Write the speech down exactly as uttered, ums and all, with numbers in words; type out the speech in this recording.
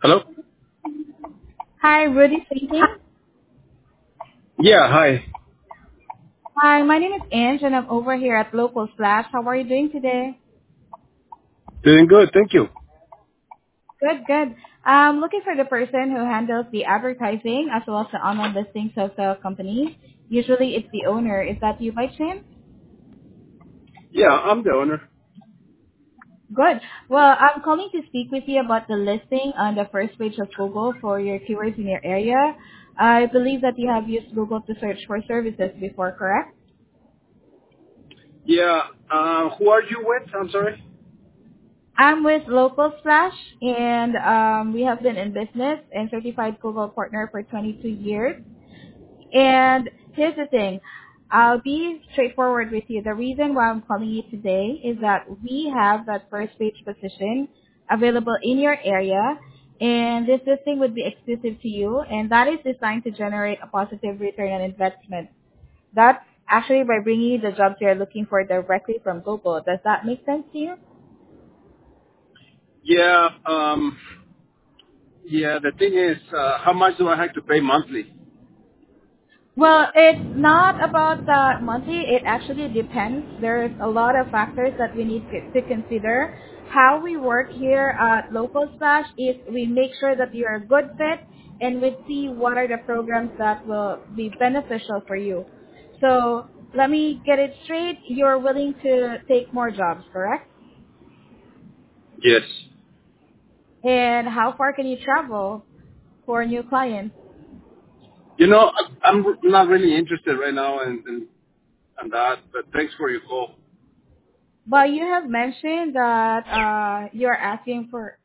Hello? Hi, Rudy speaking. Yeah, hi. Hi, my name is Ange and I'm over here at Local Slash. How are you doing today? Doing good, thank you. Good, good. I'm looking for the person who handles the advertising as well as the online listings of the company. Usually it's the owner. Is that you by chance? Yeah, I'm the owner. Good. Well, I'm calling to speak with you about the listing on the first page of Google for your keywords in your area. I believe that you have used Google to search for services before, correct? Yeah, uh, who are you with? I'm sorry. I'm with Local Splash, and um, we have been in business and certified Google partner for twenty-two years. And here's the thing, I'll be straightforward with you. The reason why I'm calling you today is that we have that first page position available in your area, and this listing would be exclusive to you, and that is designed to generate a positive return on investment. That's actually by bringing you the jobs you're looking for directly from Google. Does that make sense to you? Yeah, um, yeah, the thing is, uh, how much do I have to pay monthly? Well, it's not about the monthly. It actually depends. There's a lot of factors that we need to, to consider. How we work here at Local Splash is we make sure that you're a good fit and we see what are the programs that will be beneficial for you. So let me get it straight. You're willing to take more jobs, correct? Yes. And how far can you travel for new clients? You know, I, I'm r- not really interested right now in, in, in that, but thanks for your call. But you have mentioned that uh, you're asking for